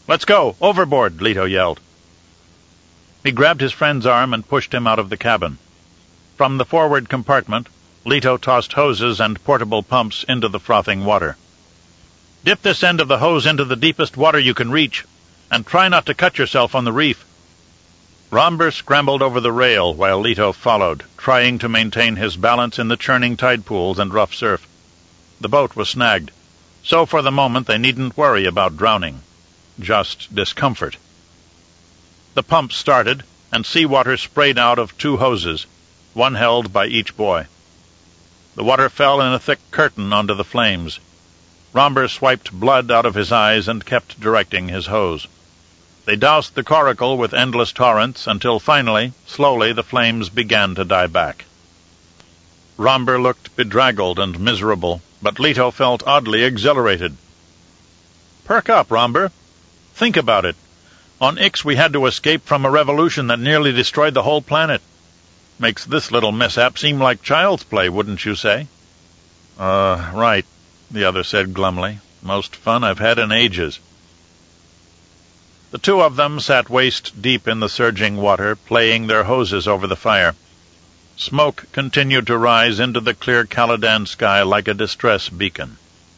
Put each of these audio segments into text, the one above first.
"Let's go! Overboard!" Leto yelled. He grabbed his friend's arm and pushed him out of the cabin. From the forward compartment, Leto tossed hoses and portable pumps into the frothing water. "Dip this end of the hose into the deepest water you can reach, and try not to cut yourself on the reef." Romber scrambled over the rail while Leto followed, trying to maintain his balance in the churning tide pools and rough surf. The boat was snagged, so for the moment they needn't worry about drowning. Just discomfort. The pump started, and seawater sprayed out of 2 hoses, one held by each boy. The water fell in a thick curtain onto the flames. Romber swiped blood out of his eyes and kept directing his hose. They doused the coracle with endless torrents until finally, slowly, the flames began to die back. Romber looked bedraggled and miserable, but Leto felt oddly exhilarated. "Perk up, Romber. Think about it. On Ix we had to escape from a revolution that nearly destroyed the whole planet. Makes this little mishap seem like child's play, wouldn't you say?" Right," the other said glumly. "Most fun I've had in ages." The 2 of them sat waist-deep in the surging water, playing their hoses over the fire. Smoke continued to rise into the clear Caladan sky like a distress beacon.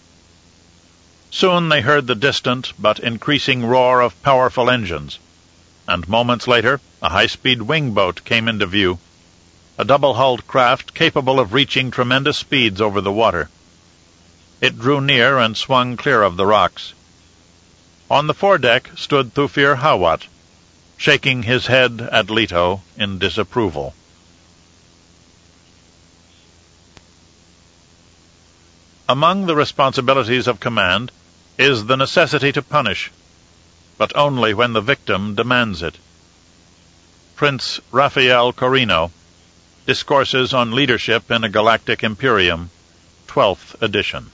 Soon they heard the distant but increasing roar of powerful engines, and moments later a high-speed wingboat came into view, a double-hulled craft capable of reaching tremendous speeds over the water. It drew near and swung clear of the rocks. On the foredeck stood Thufir Hawat, shaking his head at Leto in disapproval. Among the responsibilities of command is the necessity to punish, but only when the victim demands it. Prince Raphael Corino, Discourses on Leadership in a Galactic Imperium, 12th edition.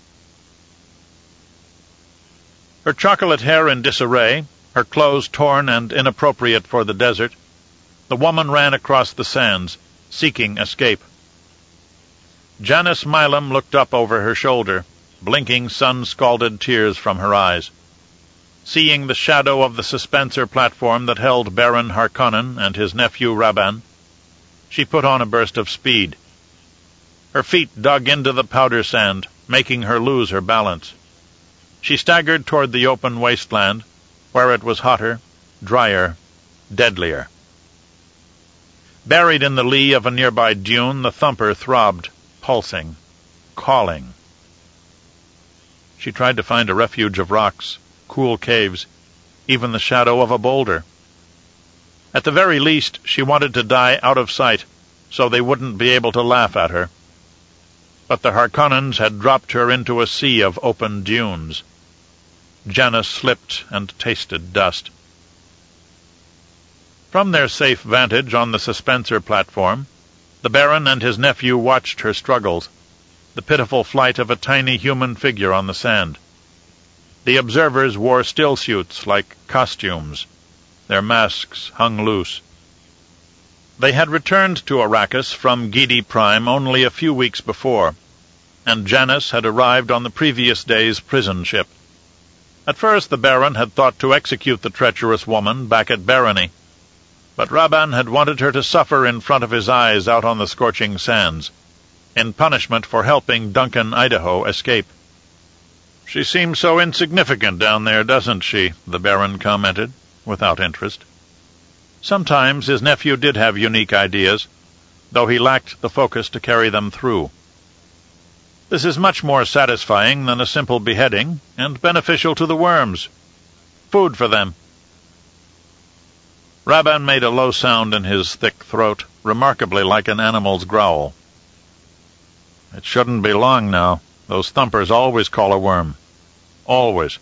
Her chocolate hair in disarray, her clothes torn and inappropriate for the desert, the woman ran across the sands, seeking escape. Janice Milam looked up over her shoulder, blinking sun-scalded tears from her eyes. Seeing the shadow of the suspenser platform that held Baron Harkonnen and his nephew Rabban, she put on a burst of speed. Her feet dug into the powder sand, making her lose her balance. She staggered toward the open wasteland, where it was hotter, drier, deadlier. Buried in the lee of a nearby dune, the thumper throbbed, pulsing, calling. She tried to find a refuge of rocks, cool caves, even the shadow of a boulder. At the very least, she wanted to die out of sight, so they wouldn't be able to laugh at her. But the Harkonnens had dropped her into a sea of open dunes. Janice slipped and tasted dust. From their safe vantage on the suspenser platform, the Baron and his nephew watched her struggles, the pitiful flight of a tiny human figure on the sand. The observers wore stillsuits like costumes. Their masks hung loose. They had returned to Arrakis from Gidi Prime only a few weeks before, and Janice had arrived on the previous day's prison ship. At first the Baron had thought to execute the treacherous woman back at Barony, but Rabban had wanted her to suffer in front of his eyes out on the scorching sands, in punishment for helping Duncan Idaho escape. "She seems so insignificant down there, doesn't she?" the Baron commented, without interest. Sometimes his nephew did have unique ideas, though he lacked the focus to carry them through. "This is much more satisfying than a simple beheading, and beneficial to the worms. Food for them." Rabban made a low sound in his thick throat, remarkably like an animal's growl. "It shouldn't be long now. Those thumpers always call a worm. Always."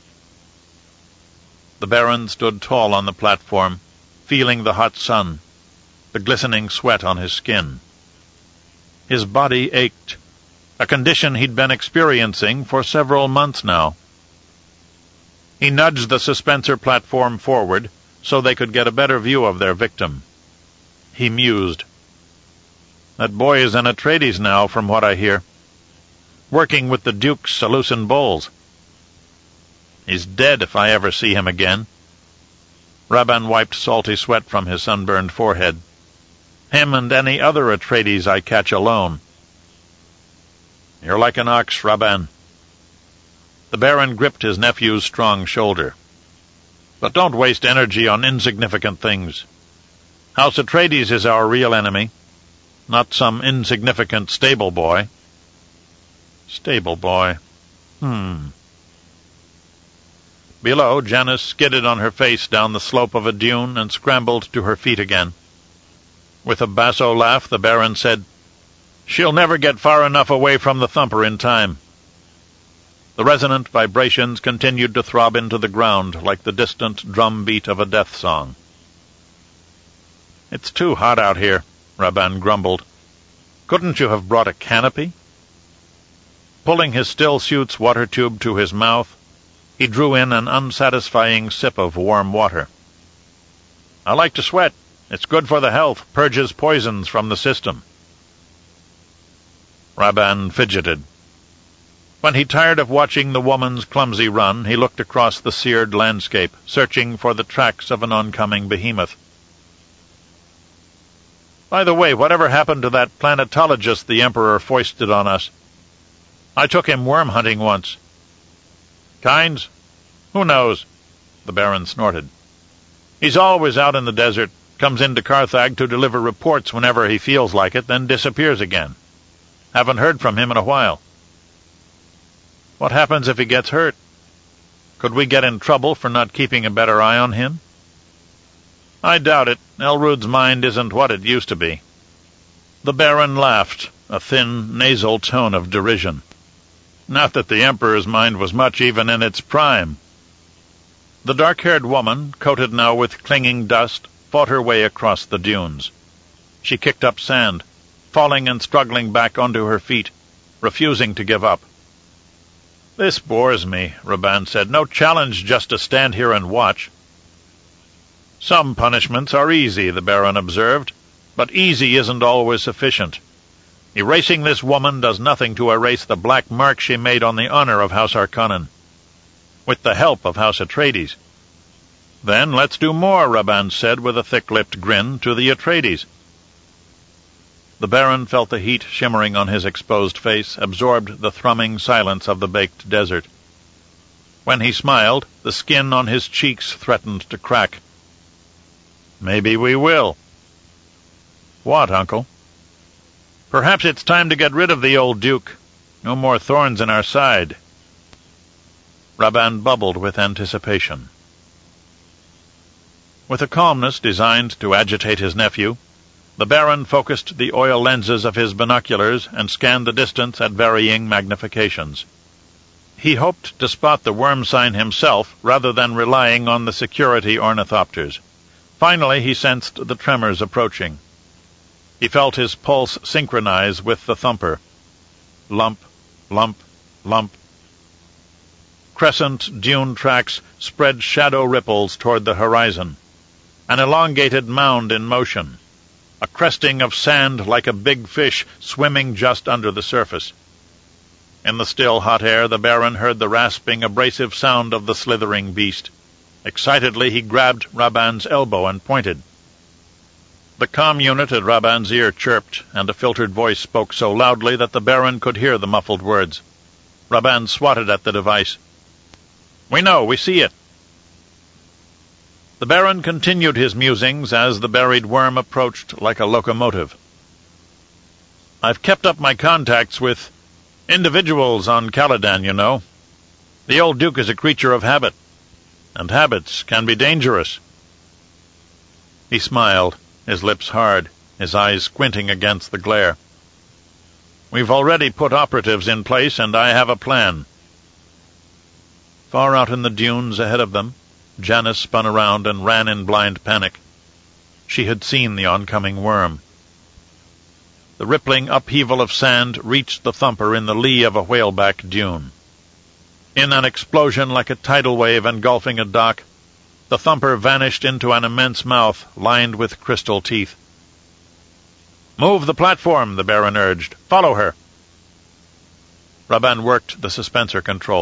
The Baron stood tall on the platform, feeling the hot sun, the glistening sweat on his skin. His body ached, a condition he'd been experiencing for several months now. He nudged the suspenser platform forward so they could get a better view of their victim. He mused. "That boy is an Atreides now, from what I hear. Working with the Duke's Salusan bulls." He's dead if I ever see him again." Rabban wiped salty sweat from his sunburned forehead. "Him and any other Atreides I catch alone." "You're like an ox, Rabban." The Baron gripped his nephew's strong shoulder. "But don't waste energy on insignificant things. House Atreides is our real enemy, not some insignificant stable boy." Stable boy. Below, Janice skidded on her face down the slope of a dune and scrambled to her feet again. With a basso laugh, the Baron said, "She'll never get far enough away from the thumper in time." The resonant vibrations continued to throb into the ground like the distant drum beat of a death song. "It's too hot out here," Rabban grumbled. "Couldn't you have brought a canopy?" Pulling his still suit's water tube to his mouth, he drew in an unsatisfying sip of warm water. "I like to sweat. It's good for the health, purges poisons from the system." Rabban fidgeted. When he tired of watching the woman's clumsy run, he looked across the seared landscape, searching for the tracks of an oncoming behemoth. "By the way, whatever happened to that planetologist the Emperor foisted on us? I took him worm hunting once." "Kynes? Who knows?" The Baron snorted. "He's always out in the desert, comes into Carthage to deliver reports whenever he feels like it, then disappears again. Haven't heard from him in a while." "What happens if he gets hurt? Could we get in trouble for not keeping a better eye on him?" "I doubt it. Elrud's mind isn't what it used to be." The Baron laughed, a thin, nasal tone of derision. "Not that the Emperor's mind was much even in its prime." The dark-haired woman, coated now with clinging dust, fought her way across the dunes. She kicked up sand, falling and struggling back onto her feet, refusing to give up. "This bores me," Rabban said. "No challenge just to stand here and watch." "Some punishments are easy," the Baron observed, "but easy isn't always sufficient. Erasing this woman does nothing to erase the black mark she made on the honor of House Harkonnen. With the help of House Atreides." "Then let's do more," Rabban said with a thick-lipped grin, "to the Atreides." The Baron felt the heat shimmering on his exposed face, absorbed the thrumming silence of the baked desert. When he smiled, the skin on his cheeks threatened to crack. "Maybe we will." "What, Uncle?" "Perhaps it's time to get rid of the old Duke. No more thorns in our side." Rabban bubbled with anticipation. With a calmness designed to agitate his nephew, the Baron focused the oil lenses of his binoculars and scanned the distance at varying magnifications. He hoped to spot the worm sign himself rather than relying on the security ornithopters. Finally, he sensed the tremors approaching. He felt his pulse synchronize with the thumper. Lump, lump, lump. Crescent dune tracks spread shadow ripples toward the horizon. An elongated mound in motion. A cresting of sand like a big fish swimming just under the surface. In the still hot air, the Baron heard the rasping, abrasive sound of the slithering beast. Excitedly, he grabbed Rabban's elbow and pointed. The comm unit at Rabban's ear chirped, and a filtered voice spoke so loudly that the Baron could hear the muffled words. Rabban swatted at the device. "We know, we see it." The Baron continued his musings as the buried worm approached like a locomotive. "I've kept up my contacts with individuals on Caladan, you know. The old Duke is a creature of habit, and habits can be dangerous." He smiled, his lips hard, his eyes squinting against the glare. "We've already put operatives in place, and I have a plan." Far out in the dunes ahead of them, Janice spun around and ran in blind panic. She had seen the oncoming worm. The rippling upheaval of sand reached the thumper in the lee of a whaleback dune. In an explosion like a tidal wave engulfing a dock, the thumper vanished into an immense mouth lined with crystal teeth. "Move the platform," the Baron urged. "Follow her." Rabban worked the suspensor controls.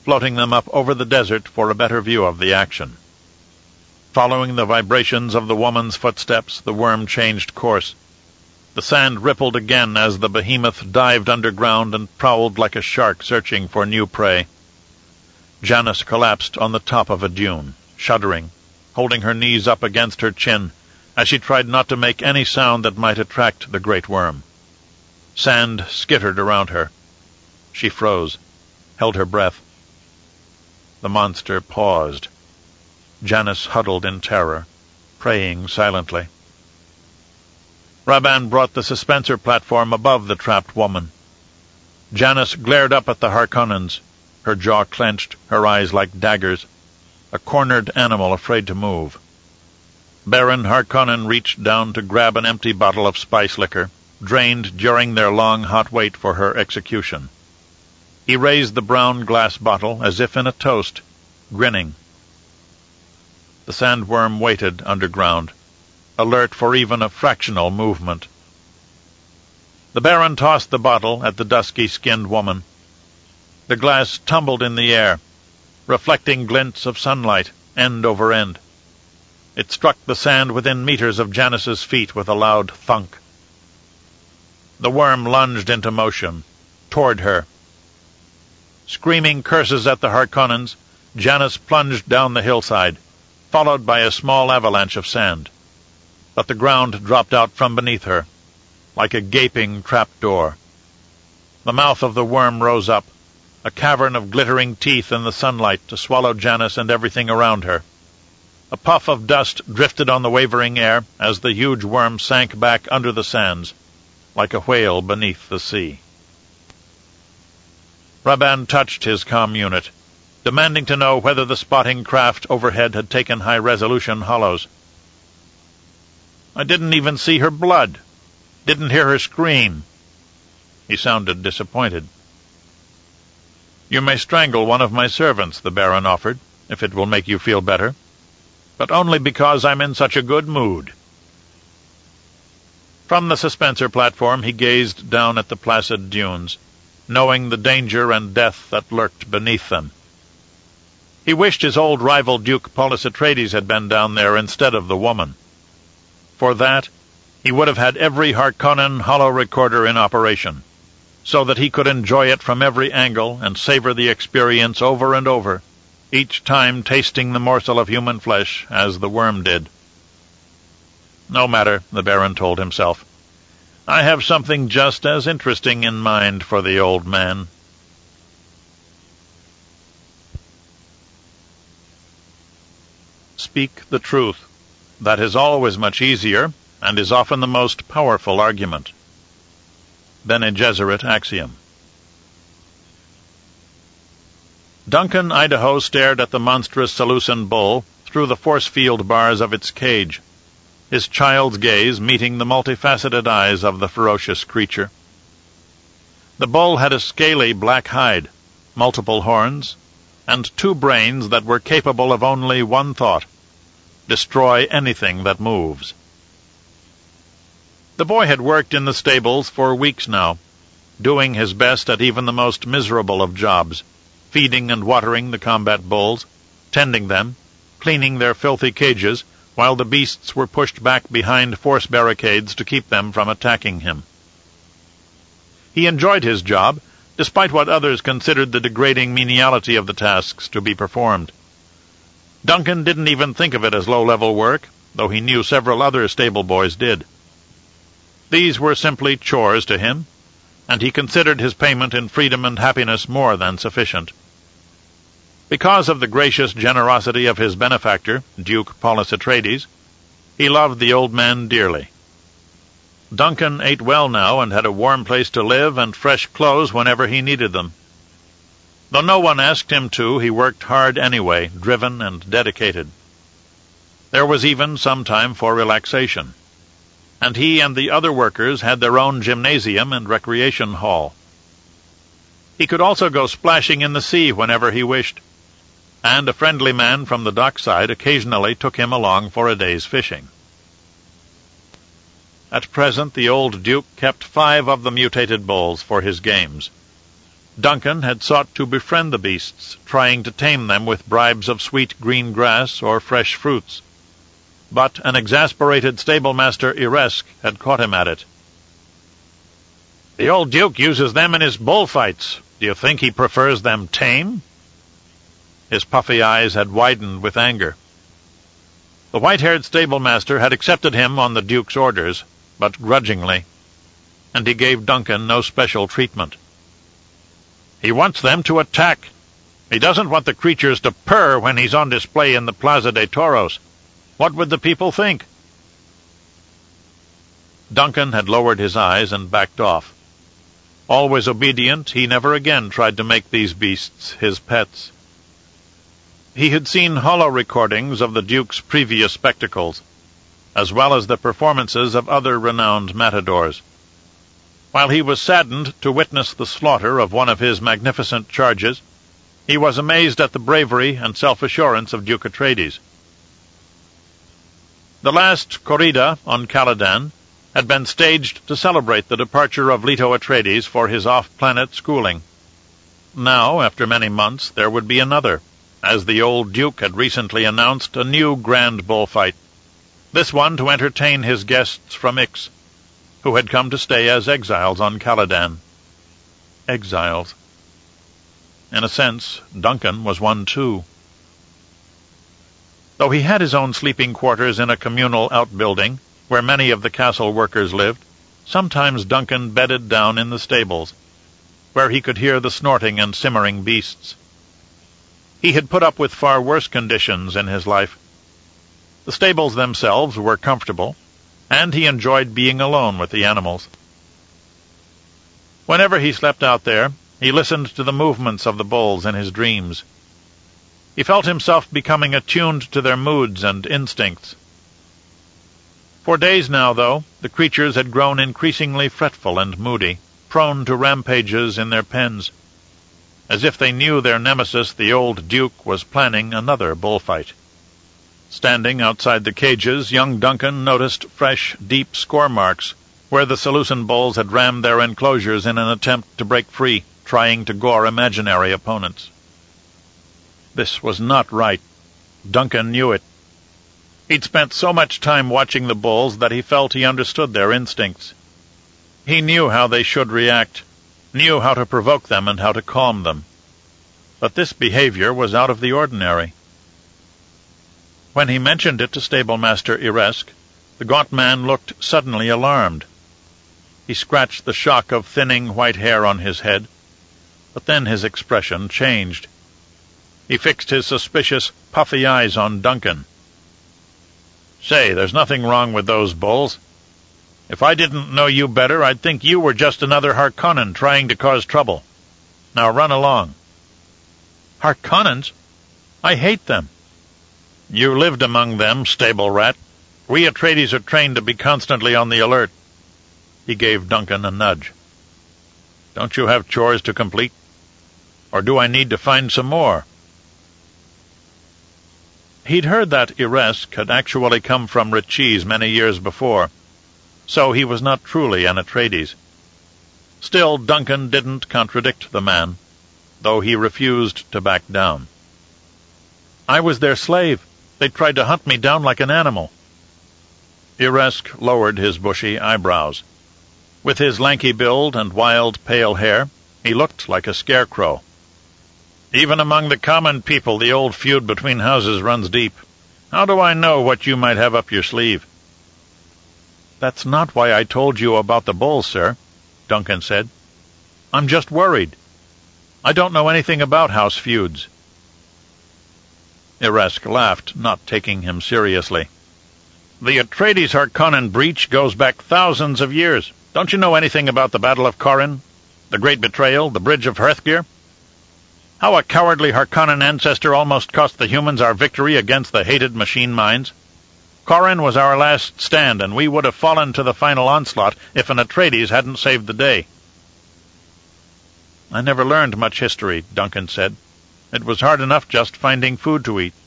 floating them up over the desert for a better view of the action. Following the vibrations of the woman's footsteps, the worm changed course. The sand rippled again as the behemoth dived underground and prowled like a shark searching for new prey. Janice collapsed on the top of a dune, shuddering, holding her knees up against her chin, as she tried not to make any sound that might attract the great worm. Sand skittered around her. She froze, held her breath. The monster paused. Janice huddled in terror, praying silently. Rabban brought the suspensor platform above the trapped woman. Janice glared up at the Harkonnens, her jaw clenched, her eyes like daggers, a cornered animal afraid to move. Baron Harkonnen reached down to grab an empty bottle of spice liquor, drained during their long hot wait for her execution. He raised the brown glass bottle as if in a toast, grinning. The sandworm waited underground, alert for even a fractional movement. The Baron tossed the bottle at the dusky-skinned woman. The glass tumbled in the air, reflecting glints of sunlight, end over end. It struck the sand within meters of Janice's feet with a loud thunk. The worm lunged into motion, toward her. Screaming curses at the Harkonnens, Janice plunged down the hillside, followed by a small avalanche of sand. But the ground dropped out from beneath her, like a gaping trapdoor. The mouth of the worm rose up, a cavern of glittering teeth in the sunlight to swallow Janice and everything around her. A puff of dust drifted on the wavering air as the huge worm sank back under the sands, like a whale beneath the sea. Rabban touched his comm unit, demanding to know whether the spotting craft overhead had taken high-resolution hollows. "I didn't even see her blood. Didn't hear her scream." He sounded disappointed. "You may strangle one of my servants," the Baron offered, "if it will make you feel better. But only because I'm in such a good mood." From the suspensor platform he gazed down at the placid dunes, knowing the danger and death that lurked beneath them. He wished his old rival Duke Paulus Atreides had been down there instead of the woman. For that, he would have had every Harkonnen holo recorder in operation, so that he could enjoy it from every angle and savor the experience over and over, each time tasting the morsel of human flesh as the worm did. No matter, the Baron told himself. I have something just as interesting in mind for the old man. Speak the truth. That is always much easier, and is often the most powerful argument. Bene Gesserit axiom. Duncan Idaho stared at the monstrous Seleucid bull through the force field bars of its cage, his child's gaze meeting the multifaceted eyes of the ferocious creature. The bull had a scaly black hide, multiple horns, and 2 brains that were capable of only one thought: destroy anything that moves. The boy had worked in the stables for weeks now, doing his best at even the most miserable of jobs, feeding and watering the combat bulls, tending them, cleaning their filthy cages, while the beasts were pushed back behind force barricades to keep them from attacking him. He enjoyed his job, despite what others considered the degrading meniality of the tasks to be performed. Duncan didn't even think of it as low-level work, though he knew several other stable boys did. These were simply chores to him, and he considered his payment in freedom and happiness more than sufficient. Because of the gracious generosity of his benefactor, Duke Paulus Atreides, he loved the old man dearly. Duncan ate well now and had a warm place to live and fresh clothes whenever he needed them. Though no one asked him to, he worked hard anyway, driven and dedicated. There was even some time for relaxation, and he and the other workers had their own gymnasium and recreation hall. He could also go splashing in the sea whenever he wished, and a friendly man from the dockside occasionally took him along for a day's fishing. At present the old Duke kept 5 of the mutated bulls for his games. Duncan had sought to befriend the beasts, trying to tame them with bribes of sweet green grass or fresh fruits. But an exasperated stablemaster Iresk had caught him at it. "The old Duke uses them in his bullfights. Do you think he prefers them tame?" His puffy eyes had widened with anger. The white-haired stablemaster had accepted him on the Duke's orders, but grudgingly, and he gave Duncan no special treatment. "He wants them to attack. He doesn't want the creatures to purr when he's on display in the Plaza de Toros. What would the people think?" Duncan had lowered his eyes and backed off. Always obedient, he never again tried to make these beasts his pets. He had seen hollow recordings of the Duke's previous spectacles, as well as the performances of other renowned matadors. While he was saddened to witness the slaughter of one of his magnificent charges, he was amazed at the bravery and self-assurance of Duke Atreides. The last corrida on Caladan had been staged to celebrate the departure of Leto Atreides for his off-planet schooling. Now, after many months, there would be another, as the old Duke had recently announced a new grand bullfight, this one to entertain his guests from Ix, who had come to stay as exiles on Caladan. Exiles. In a sense, Duncan was one too. Though he had his own sleeping quarters in a communal outbuilding, where many of the castle workers lived, sometimes Duncan bedded down in the stables, where he could hear the snorting and simmering beasts. He had put up with far worse conditions in his life. The stables themselves were comfortable, and he enjoyed being alone with the animals. Whenever he slept out there, he listened to the movements of the bulls in his dreams. He felt himself becoming attuned to their moods and instincts. For days now, though, the creatures had grown increasingly fretful and moody, prone to rampages in their pens, as if they knew their nemesis, the old Duke, was planning another bullfight. Standing outside the cages, young Duncan noticed fresh, deep score marks where the Seleucid bulls had rammed their enclosures in an attempt to break free, trying to gore imaginary opponents. This was not right. Duncan knew it. He'd spent so much time watching the bulls that he felt he understood their instincts. He knew how they should react, knew how to provoke them and how to calm them. But this behavior was out of the ordinary. When he mentioned it to stablemaster Iresk, the gaunt man looked suddenly alarmed. He scratched the shock of thinning white hair on his head, but then his expression changed. He fixed his suspicious, puffy eyes on Duncan. "Say, there's nothing wrong with those bulls. If I didn't know you better, I'd think you were just another Harkonnen trying to cause trouble. Now run along." "Harkonnens? I hate them." "You lived among them, stable rat. We Atreides are trained to be constantly on the alert." He gave Duncan a nudge. "Don't you have chores to complete? Or do I need to find some more?" He'd heard that Iresk had actually come from Richies many years before, so he was not truly an Atreides. Still, Duncan didn't contradict the man, though he refused to back down. "I was their slave. They tried to hunt me down like an animal." Iresk lowered his bushy eyebrows. With his lanky build and wild, pale hair, he looked like a scarecrow. "Even among the common people, the old feud between houses runs deep. How do I know what you might have up your sleeve?" "That's not why I told you about the bulls, sir," Duncan said. "I'm just worried. I don't know anything about house feuds." Iresk laughed, not taking him seriously. "The Atreides-Harkonnen breach goes back thousands of years. Don't you know anything about the Battle of Corrin? The Great Betrayal? The Bridge of Hearthgear? How a cowardly Harkonnen ancestor almost cost the humans our victory against the hated machine minds? Corrin was our last stand, and we would have fallen to the final onslaught if an Atreides hadn't saved the day." "I never learned much history," Duncan said. "It was hard enough just finding food to eat."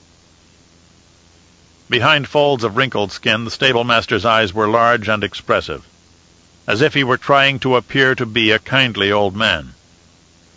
Behind folds of wrinkled skin, the stablemaster's eyes were large and expressive, as if he were trying to appear to be a kindly old man.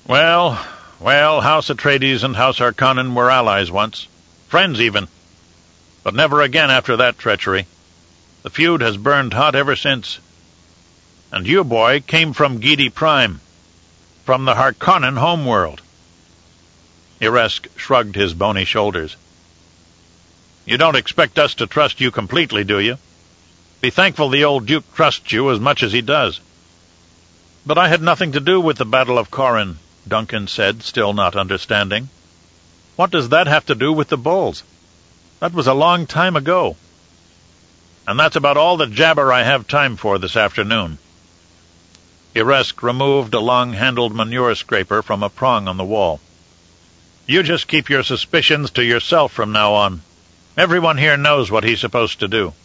Well, House Atreides and House Harkonnen were allies once. Friends, even. But never again after that treachery. The feud has burned hot ever since. And you, boy, came from Giedi Prime. From the Harkonnen homeworld. Iresk shrugged his bony shoulders. You don't expect us to trust you completely, do you? Be thankful the old Duke trusts you as much as he does. But I had nothing to do with the Battle of Corrin, Duncan said, still not understanding. What does that have to do with the bulls? That was a long time ago. And that's about all the jabber I have time for this afternoon. Iresk removed a long-handled manure scraper from a prong on the wall. You just keep your suspicions to yourself from now on. Everyone here knows what he's supposed to do.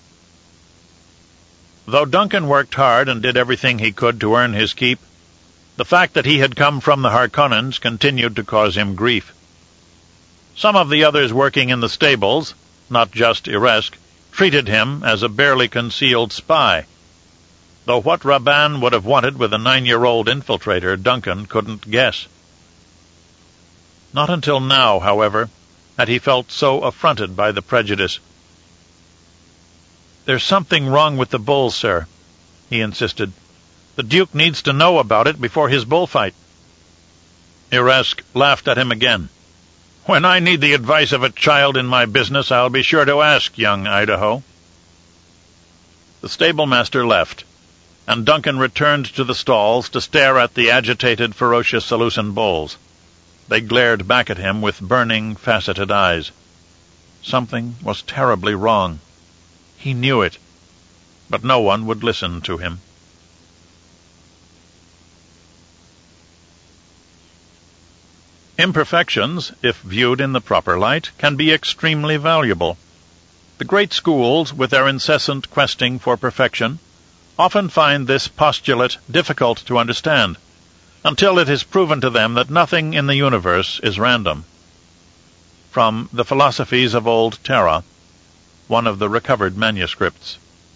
Though Duncan worked hard and did everything he could to earn his keep, the fact that he had come from the Harkonnens continued to cause him grief. Some of the others working in the stables, not just Iresk, treated him as a barely concealed spy, though what Rabban would have wanted with a 9-year-old infiltrator, Duncan couldn't guess. Not until now, however, had he felt so affronted by the prejudice. "There's something wrong with the bulls, sir," he insisted. "The Duke needs to know about it before his bullfight." Iresk laughed at him again. "When I need the advice of a child in my business, I'll be sure to ask, young Idaho." The stablemaster left, and Duncan returned to the stalls to stare at the agitated, ferocious Seleucid bulls. They glared back at him with burning, faceted eyes. Something was terribly wrong. He knew it, but no one would listen to him. Imperfections, if viewed in the proper light, can be extremely valuable. The great schools, with their incessant questing for perfection, often find this postulate difficult to understand, until it is proven to them that nothing in the universe is random. From The Philosophies of Old Terra, one of the recovered manuscripts.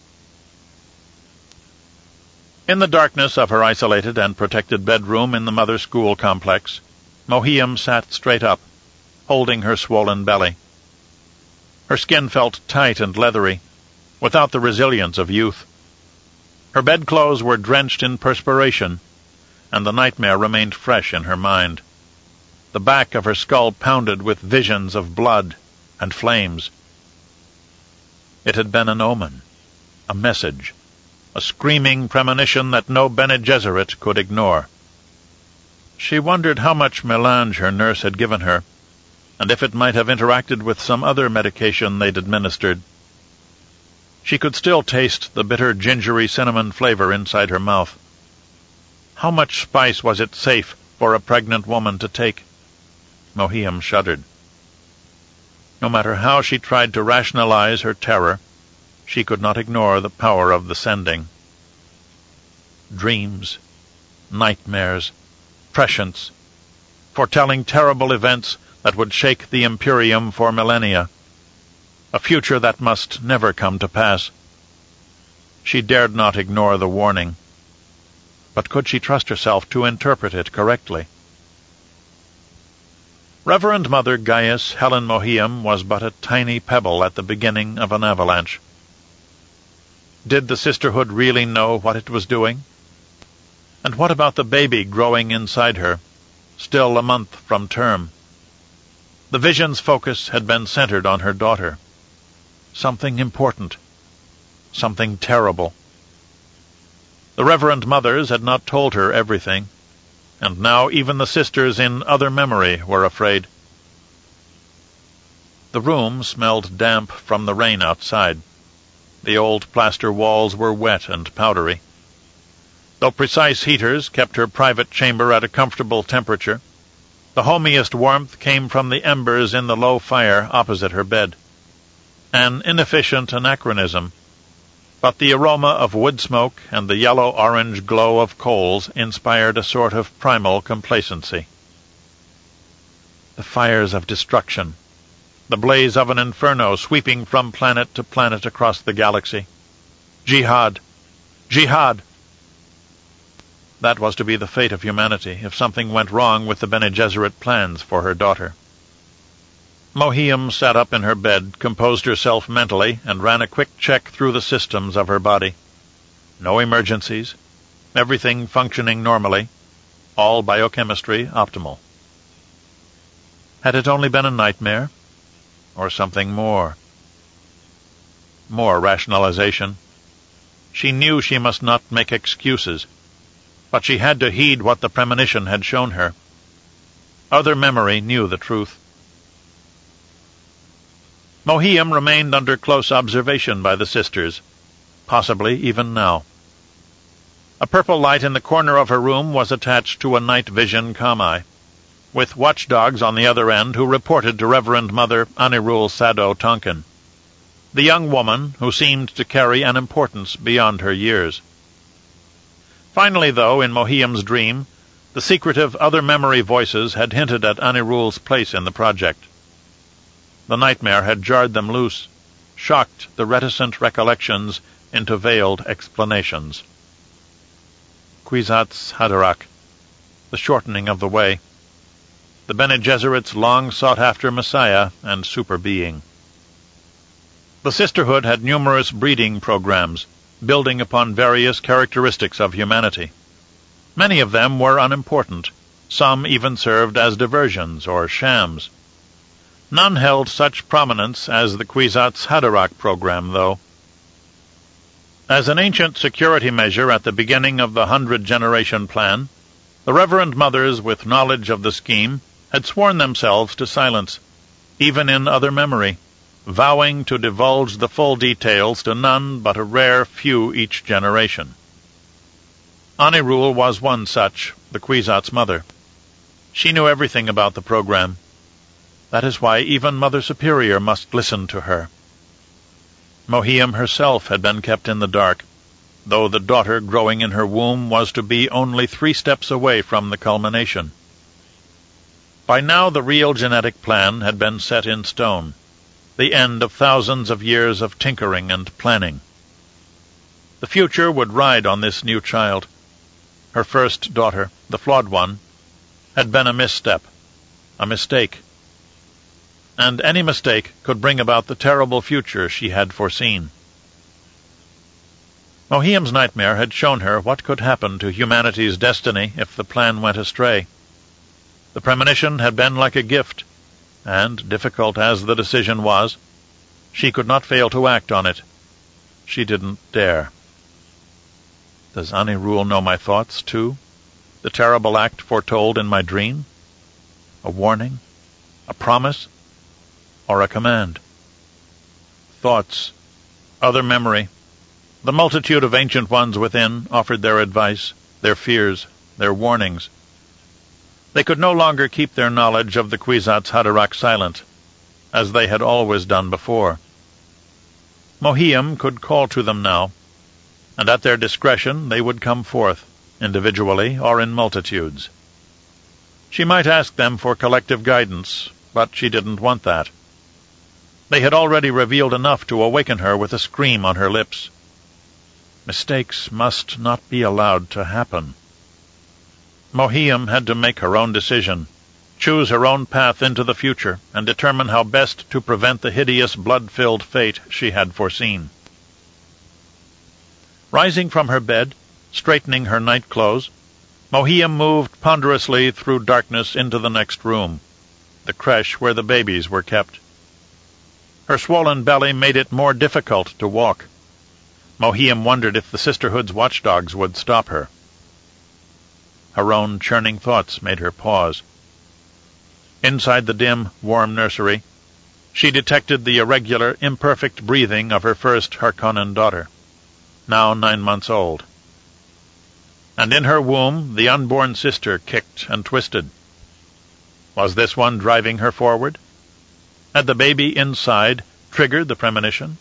In the darkness of her isolated and protected bedroom in the Mother School complex, Mohiam sat straight up, holding her swollen belly. Her skin felt tight and leathery, without the resilience of youth. Her bedclothes were drenched in perspiration, and the nightmare remained fresh in her mind. The back of her skull pounded with visions of blood and flames. It had been an omen, a message, a screaming premonition that no Bene Gesserit could ignore. She wondered how much melange her nurse had given her, and if it might have interacted with some other medication they'd administered. She could still taste the bitter gingery cinnamon flavor inside her mouth. How much spice was it safe for a pregnant woman to take? Mohiam shuddered. No matter how she tried to rationalize her terror, she could not ignore the power of the sending. Dreams, nightmares, prescience, foretelling terrible events that would shake the Imperium for millennia, a future that must never come to pass. She dared not ignore the warning, but could she trust herself to interpret it correctly? Reverend Mother Gaius Helen Mohiam was but a tiny pebble at the beginning of an avalanche. Did the sisterhood really know what it was doing? And what about the baby growing inside her, still a month from term? The vision's focus had been centered on her daughter. Something important. Something terrible. The Reverend Mothers had not told her everything, and now even the sisters in other memory were afraid. The room smelled damp from the rain outside. The old plaster walls were wet and powdery. Though precise heaters kept her private chamber at a comfortable temperature, the homiest warmth came from the embers in the low fire opposite her bed. An inefficient anachronism, but the aroma of wood smoke and the yellow-orange glow of coals inspired a sort of primal complacency. The fires of destruction, the blaze of an inferno sweeping from planet to planet across the galaxy. Jihad! Jihad! That was to be the fate of humanity if something went wrong with the Bene Gesserit plans for her daughter. Mohiam sat up in her bed, composed herself mentally, and ran a quick check through the systems of her body. No emergencies, everything functioning normally, all biochemistry optimal. Had it only been a nightmare? Or something more? More rationalization. She knew she must not make excuses, but she had to heed what the premonition had shown her. Other memory knew the truth. Mohiam remained under close observation by the sisters, possibly even now. A purple light in the corner of her room was attached to a night vision comm-eye, with watchdogs on the other end who reported to Reverend Mother Anirul Sado Tonkin, the young woman who seemed to carry an importance beyond her years. Finally, though, in Mohiam's dream, the secretive other memory voices had hinted at Anirul's place in the project. The nightmare had jarred them loose, shocked the reticent recollections into veiled explanations. Kwisatz Haderach, the shortening of the way, the Bene Gesserit's long-sought-after Messiah and super-being. The Sisterhood had numerous breeding programs, building upon various characteristics of humanity. Many of them were unimportant. Some even served as diversions or shams. None held such prominence as the Kwisatz Haderach program, though. As an ancient security measure at the beginning of the 100-generation plan, the Reverend Mothers with knowledge of the scheme had sworn themselves to silence, even in other memory, vowing to divulge the full details to none but a rare few each generation. Anirul was one such, the Kwisatz mother. She knew everything about the program. That is why even Mother Superior must listen to her. Mohiam herself had been kept in the dark, though the daughter growing in her womb was to be only 3 steps away from the culmination. By now the real genetic plan had been set in stone, the end of thousands of years of tinkering and planning. The future would ride on this new child. Her first daughter, the flawed one, had been a misstep, a mistake. And any mistake could bring about the terrible future she had foreseen. Mohiam's nightmare had shown her what could happen to humanity's destiny if the plan went astray. The premonition had been like a gift, and, difficult as the decision was, she could not fail to act on it. She didn't dare. Does Anirul know my thoughts, too? The terrible act foretold in my dream? A warning? A promise? Or a command? Thoughts, other memory, the multitude of ancient ones within offered their advice, their fears, their warnings. They could no longer keep their knowledge of the Kwisatz Haderach silent, as they had always done before. Mohiam could call to them now, and at their discretion they would come forth, individually or in multitudes. She might ask them for collective guidance, but she didn't want that. They had already revealed enough to awaken her with a scream on her lips. Mistakes must not be allowed to happen. Mohiam had to make her own decision, choose her own path into the future, and determine how best to prevent the hideous blood-filled fate she had foreseen. Rising from her bed, straightening her night clothes, Mohiam moved ponderously through darkness into the next room, the creche where the babies were kept. Her swollen belly made it more difficult to walk. Mohiam wondered if the Sisterhood's watchdogs would stop her. Her own churning thoughts made her pause. Inside the dim, warm nursery, she detected the irregular, imperfect breathing of her first Harkonnen daughter, now 9 months old. And in her womb the unborn sister kicked and twisted. Was this one driving her forward? Had the baby inside triggered the premonition?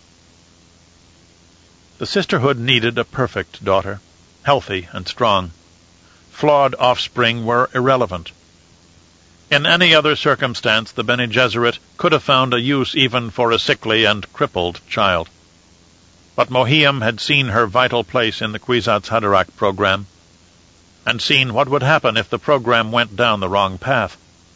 The Sisterhood needed a perfect daughter, healthy and strong. Flawed offspring were irrelevant. In any other circumstance, the Bene Gesserit could have found a use even for a sickly and crippled child. But Mohiam had seen her vital place in the Kwisatz Haderach program. and seen what would happen if the program went down the wrong path.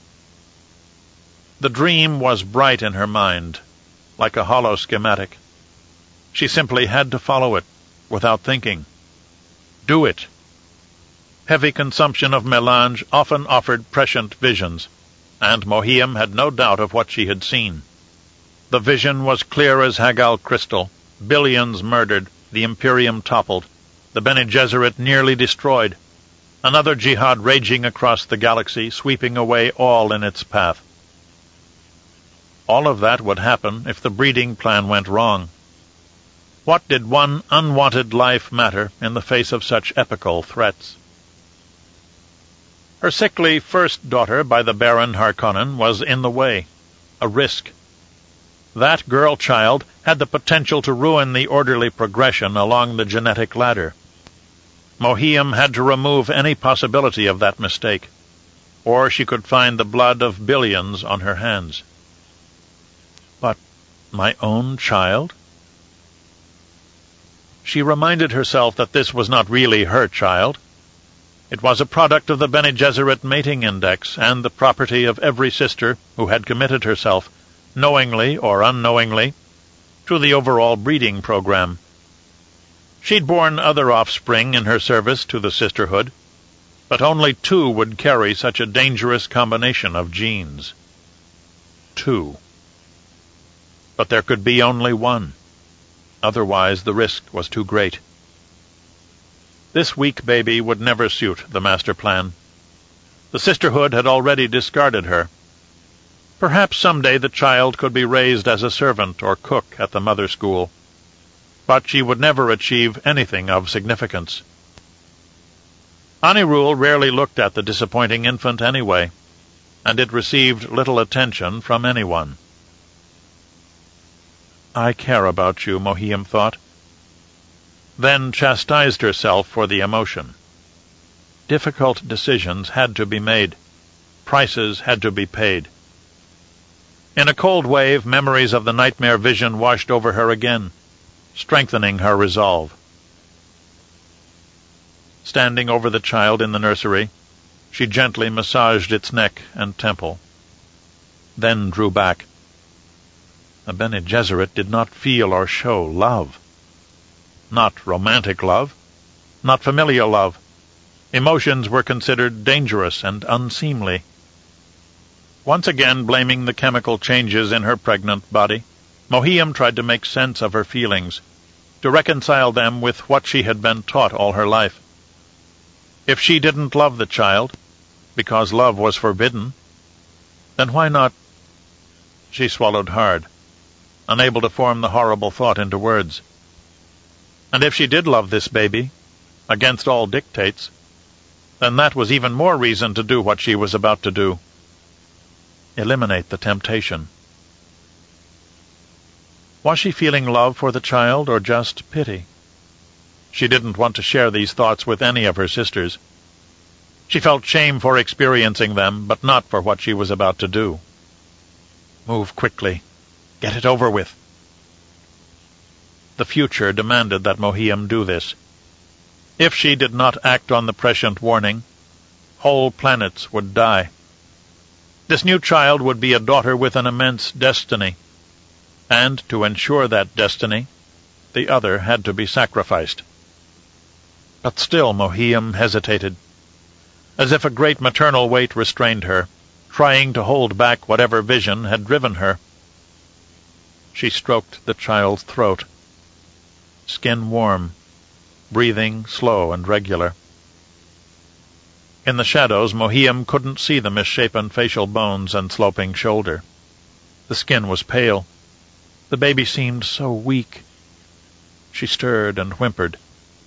The dream was bright in her mind, like a hollow schematic. She simply had to follow it, without thinking. Do it. Heavy consumption of melange often offered prescient visions, and Mohiam had no doubt of what she had seen. The vision was clear as Hagal crystal, billions murdered, the Imperium toppled, the Bene Gesserit nearly destroyed, another jihad raging across the galaxy, sweeping away all in its path. All of that would happen if the breeding plan went wrong. What did one unwanted life matter in the face of such epical threats? Her sickly first daughter by the Baron Harkonnen was in the way, a risk. That girl-child had the potential to ruin the orderly progression along the genetic ladder. Mohiam had to remove any possibility of that mistake, or she could find the blood of billions on her hands. But my own child? She reminded herself that this was not really her child. It was a product of the Bene Gesserit mating index and the property of every sister who had committed herself, knowingly or unknowingly, to the overall breeding program. She'd borne other offspring in her service to the sisterhood, but only 2 would carry such a dangerous combination of genes. 2. But there could be only 1. Otherwise the risk was too great. This weak baby would never suit the master plan. The sisterhood had already discarded her. Perhaps someday the child could be raised as a servant or cook at the mother school, but she would never achieve anything of significance. Anirul rarely looked at the disappointing infant anyway, and it received little attention from anyone. I care about you, Mohiam thought, then chastised herself for the emotion. Difficult decisions had to be made. Prices had to be paid. In a cold wave, memories of the nightmare vision washed over her again, strengthening her resolve. Standing over the child in the nursery, she gently massaged its neck and temple, then drew back. The Bene Gesserit did not feel or show love. Not romantic love, not familial love. Emotions were considered dangerous and unseemly. Once again blaming the chemical changes in her pregnant body, Mohiam tried to make sense of her feelings, to reconcile them with what she had been taught all her life. If she didn't love the child, because love was forbidden, then why not? She swallowed hard, unable to form the horrible thought into words. And if she did love this baby, against all dictates, then that was even more reason to do what she was about to do. Eliminate the temptation. Was she feeling love for the child or just pity? She didn't want to share these thoughts with any of her sisters. She felt shame for experiencing them, but not for what she was about to do. Move quickly. Get it over with. The future demanded that Mohiam do this. If she did not act on the prescient warning, whole planets would die. This new child would be a daughter with an immense destiny, and to ensure that destiny, the other had to be sacrificed. But still Mohiam hesitated, as if a great maternal weight restrained her, trying to hold back whatever vision had driven her. She stroked the child's throat, skin warm, breathing slow and regular. In the shadows, Mohiam couldn't see the misshapen facial bones and sloping shoulder. The skin was pale. The baby seemed so weak. She stirred and whimpered.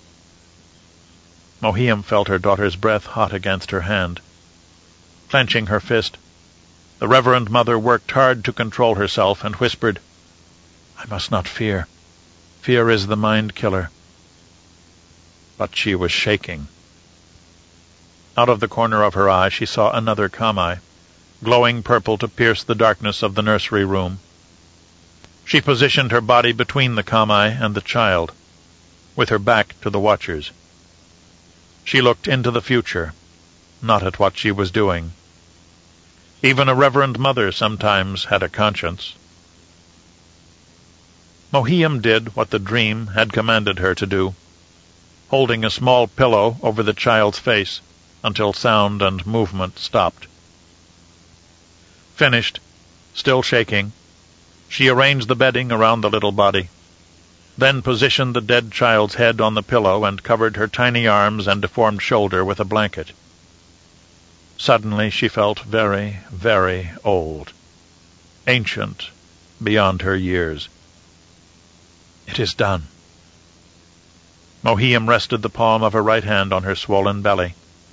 Mohiam felt her daughter's breath hot against her hand. Clenching her fist, the Reverend Mother worked hard to control herself and whispered, I must not fear. Fear is the mind killer. But she was shaking. Out of the corner of her eye she saw another Kamai, glowing purple to pierce the darkness of the nursery room. She positioned her body between the Kamai and the child, with her back to the watchers. She looked into the future, not at what she was doing. Even a reverend mother sometimes had a conscience. Mohiam did what the dream had commanded her to do, holding a small pillow over the child's face until sound and movement stopped. Finished, still shaking, she arranged the bedding around the little body, then positioned the dead child's head on the pillow and covered her tiny arms and deformed shoulder with a blanket. Suddenly she felt very, very old, ancient beyond her years. "It is done." Mohiam rested the palm of her right hand on her swollen belly.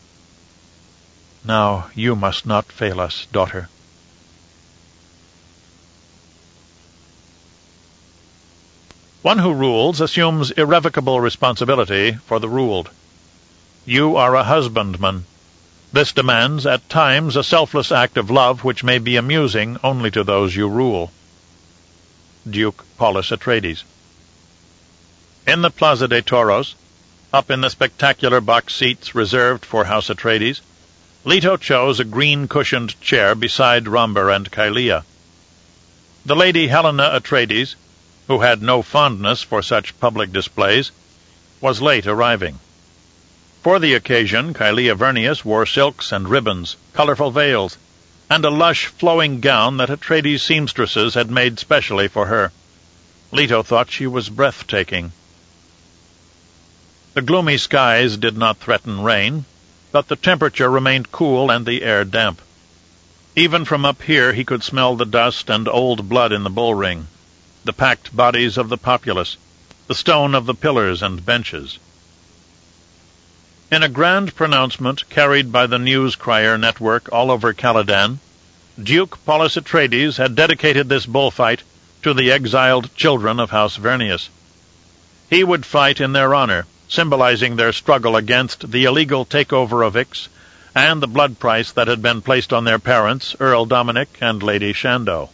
"Now you must not fail us, daughter." One who rules assumes irrevocable responsibility for the ruled. You are a husbandman. This demands, at times, a selfless act of love which may be amusing only to those you rule. Duke Paulus Atreides. In the Plaza de Toros, up in the spectacular box seats reserved for House Atreides, Leto chose a green-cushioned chair beside Romber and Kylea. The Lady Helena Atreides, who had no fondness for such public displays, was late arriving. For the occasion, Kylea Vernius wore silks and ribbons, colorful veils, and a lush, flowing gown that Atreides seamstresses had made specially for her. Leto thought she was breathtaking. The gloomy skies did not threaten rain, but the temperature remained cool and the air damp. Even from up here he could smell the dust and old blood in the bullring, the packed bodies of the populace, the stone of the pillars and benches. In a grand pronouncement carried by the news-crier network all over Caladan, Duke Paulus Atreides had dedicated this bullfight to the exiled children of House Vernius. He would fight in their honor, symbolizing their struggle against the illegal takeover of Ix and the blood price that had been placed on their parents, Earl Dominic and Lady Shando.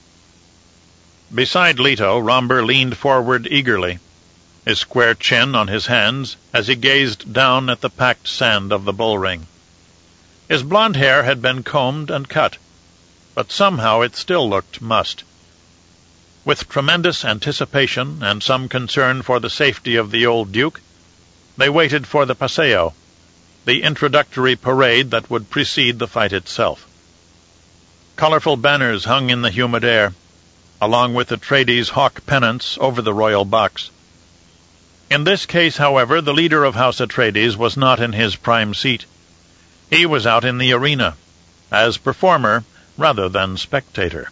Beside Leto, Romber leaned forward eagerly, his square chin on his hands as he gazed down at the packed sand of the bullring. His blond hair had been combed and cut, but somehow it still looked mussed. With tremendous anticipation and some concern for the safety of the old Duke, they waited for the Paseo, the introductory parade that would precede the fight itself. Colorful banners hung in the humid air, along with Atreides' hawk pennants over the royal box. In this case, however, the leader of House Atreides was not in his prime seat. He was out in the arena, as performer rather than spectator.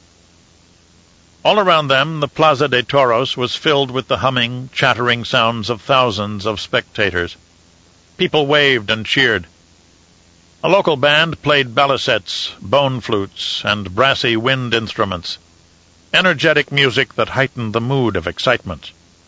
All around them, the Plaza de Toros was filled with the humming, chattering sounds of thousands of spectators. People waved and cheered. A local band played balisets, bone flutes, and brassy wind instruments, energetic music that heightened the mood of excitement.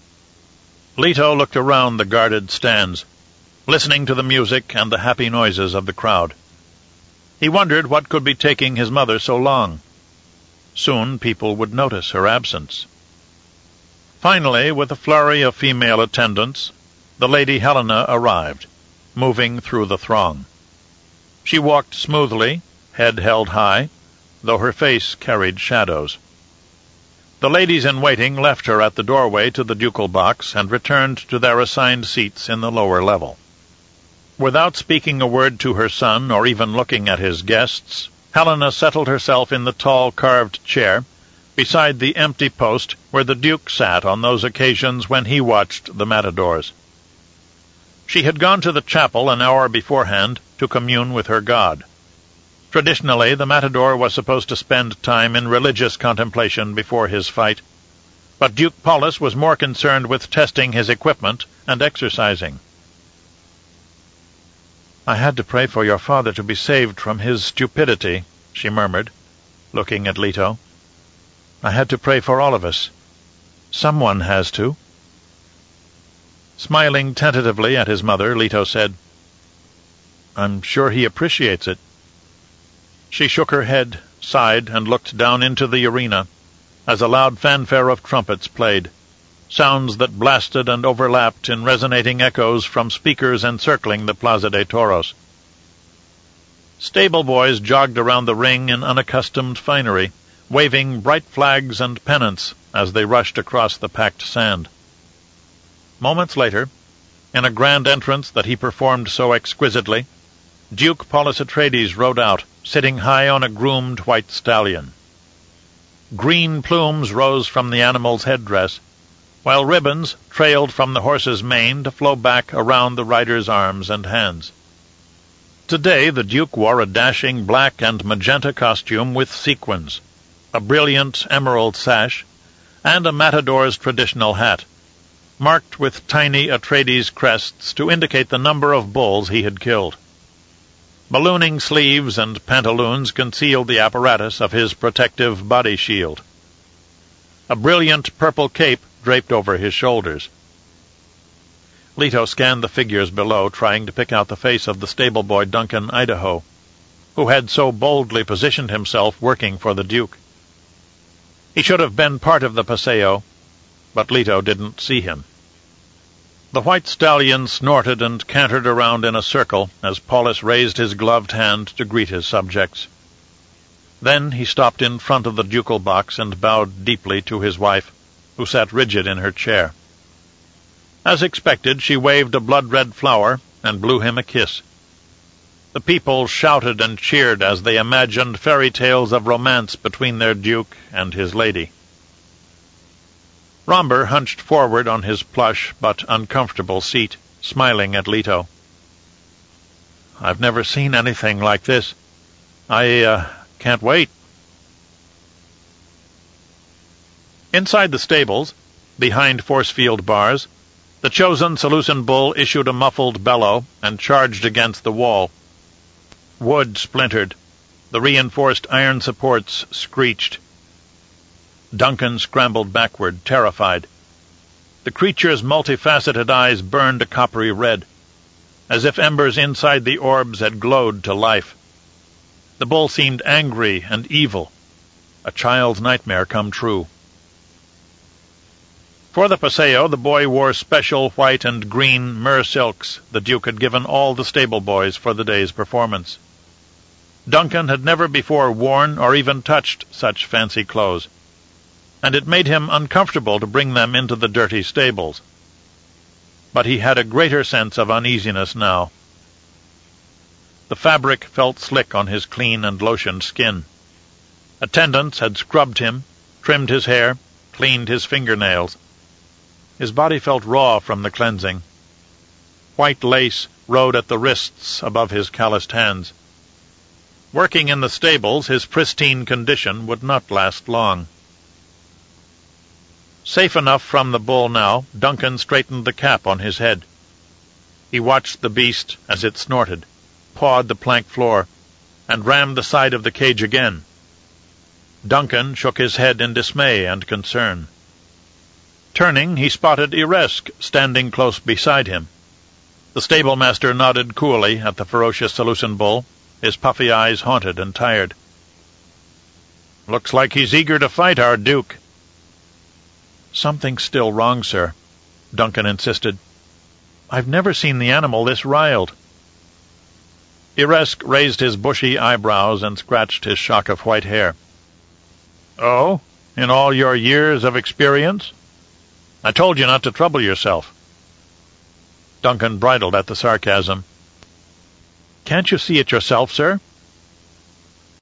Leto looked around the guarded stands, listening to the music and the happy noises of the crowd. He wondered what could be taking his mother so long. Soon people would notice her absence. Finally, with a flurry of female attendants, the Lady Helena arrived, moving through the throng. She walked smoothly, head held high, though her face carried shadows. The ladies-in-waiting left her at the doorway to the ducal box and returned to their assigned seats in the lower level. Without speaking a word to her son or even looking at his guests, Helena settled herself in the tall carved chair beside the empty post where the Duke sat on those occasions when he watched the matadors. She had gone to the chapel an hour beforehand to commune with her God. Traditionally, the matador was supposed to spend time in religious contemplation before his fight, but Duke Paulus was more concerned with testing his equipment and exercising. "I had to pray for your father to be saved from his stupidity," she murmured, looking at Leto. "I had to pray for all of us. Someone has to." Smiling tentatively at his mother, Leto said, "I'm sure he appreciates it." She shook her head, sighed, and looked down into the arena as a loud fanfare of trumpets played. sounds that blasted and overlapped in resonating echoes from speakers encircling the Plaza de Toros. Stable boys jogged around the ring in unaccustomed finery, waving bright flags and pennants as they rushed across the packed sand. Moments later, in a grand entrance that he performed so exquisitely, Duke Paulus Atreides rode out, sitting high on a groomed white stallion. Green plumes rose from the animal's headdress, while ribbons trailed from the horse's mane to flow back around the rider's arms and hands. Today the Duke wore a dashing black and magenta costume with sequins, a brilliant emerald sash, and a matador's traditional hat, marked with tiny Atreides crests to indicate the number of bulls he had killed. Ballooning sleeves and pantaloons concealed the apparatus of his protective body shield. A brilliant purple cape draped over his shoulders. Leto scanned the figures below, trying to pick out the face of the stable boy Duncan Idaho, who had so boldly positioned himself working for the Duke. He should have been part of the Paseo, but Leto didn't see him. The white stallion snorted and cantered around in a circle as Paulus raised his gloved hand to greet his subjects. Then he stopped in front of the ducal box and bowed deeply to his wife, who sat rigid in her chair. As expected, she waved a blood-red flower and blew him a kiss. The people shouted and cheered as they imagined fairy tales of romance between their duke and his lady. Romber hunched forward on his plush but uncomfortable seat, smiling at Leto. "I've never seen anything like this. I can't wait." Inside the stables, behind force-field bars, the chosen Seleucid bull issued a muffled bellow and charged against the wall. Wood splintered. The reinforced iron supports screeched. Duncan scrambled backward, terrified. The creature's multifaceted eyes burned a coppery red, as if embers inside the orbs had glowed to life. The bull seemed angry and evil, a child's nightmare come true. For the Paseo, the boy wore special white and green myrrh silks the Duke had given all the stable boys for the day's performance. Duncan had never before worn or even touched such fancy clothes, and it made him uncomfortable to bring them into the dirty stables. But he had a greater sense of uneasiness now. The fabric felt slick on his clean and lotioned skin. Attendants had scrubbed him, trimmed his hair, cleaned his fingernails. His body felt raw from the cleansing. White lace rode at the wrists above his calloused hands. Working in the stables, his pristine condition would not last long. Safe enough from the bull now, Duncan straightened the cap on his head. He watched the beast as it snorted, pawed the plank floor, and rammed the side of the cage again. Duncan shook his head in dismay and concern. Turning, he spotted Iresk standing close beside him. The stablemaster nodded coolly at the ferocious Seleucid bull, his puffy eyes haunted and tired. "Looks like he's eager to fight our Duke." "Something's still wrong, sir," Duncan insisted. "I've never seen the animal this riled." Iresk raised his bushy eyebrows and scratched his shock of white hair. "Oh, in all your years of experience? I told you not to trouble yourself." Duncan bridled at the sarcasm. "Can't you see it yourself, sir?